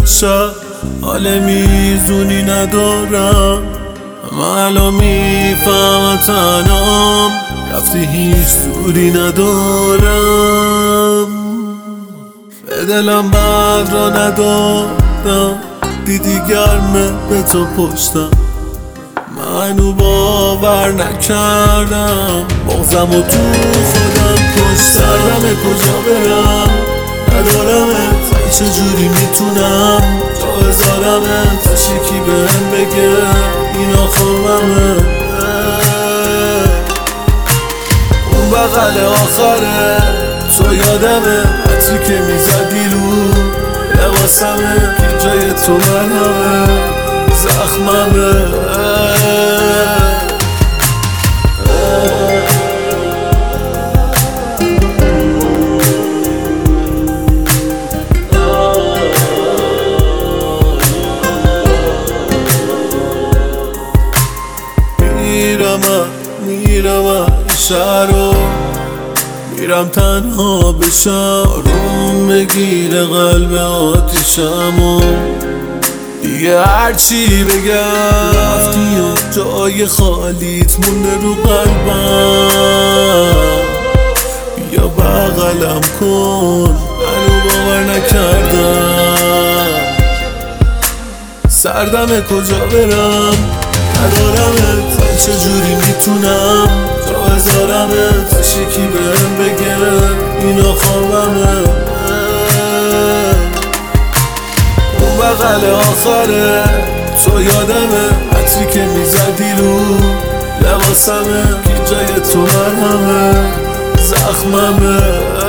شب حال میزونی ندارم. من الان میفهمم تنهام، رفتی هیچ دوری ندارم. به دلم بند را ندادم، دیدی گرمه به تو پشتم. منو باور نکردم، مغزم و تو خودم کشتم. کجا برم ندارمت، چجوری میتونم جا بذارمت؟ یکی بهم بگه این آخرمه، اون بغل آخره تو یادمه، حتی که میزدی رو لباسمه، که جای تو منمه زخممه. میرم شهرو، میرم تنها بشم، روم بگیره قلب آتیشمو. دیگه هرچی بگم رفتی و جای خالیت مونده رو قلبم. بیا بغلم کن، منو باور نکردم. سردمه کجا برم ندارمت، چجوری میتونم جا بذارمت؟ یکی بهم بگه این آخرمه، اون بغل آخره تو یادمه، حتی که میزدی رو لباسمه، که جای تو منمه زخممه.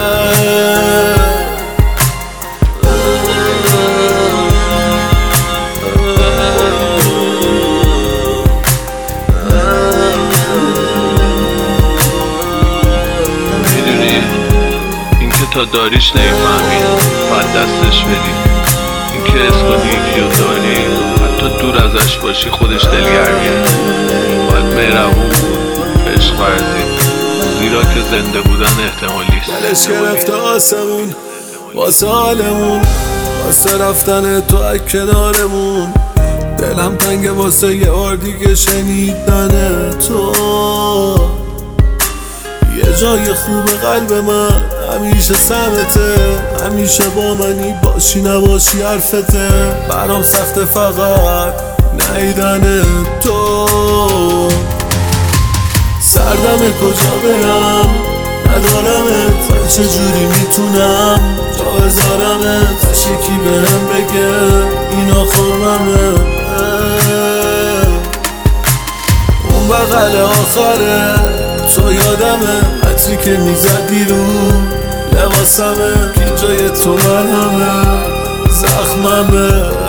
تا داریش نمیفهمی باید دستش بدی. این که اسم یکی رو داری حتی دور ازش باشی خودش دلگرمیه. باید مهربون بود، عشق ورزی، زیرا که زنده بودن احتمالیست. دلش گرفته آسمون واسه حالمون، واسه رفتن تو از کنارمون. دلم تنگه واسه یه بار دیگه شنیدن تو. یه جای خوب قلب من همیشه سمته، همیشه با منی باشی نباشی حرفته. برام سخته فقط نیدن تو. سردمه کجا برم ندارمت، چجوری میتونم جا بذارمت؟ یکی بهم بگه این آخرمه، اون بغل آخره تو یادمه، حتی که میزدی رو لباسمه، که جای تو منمه زخممه.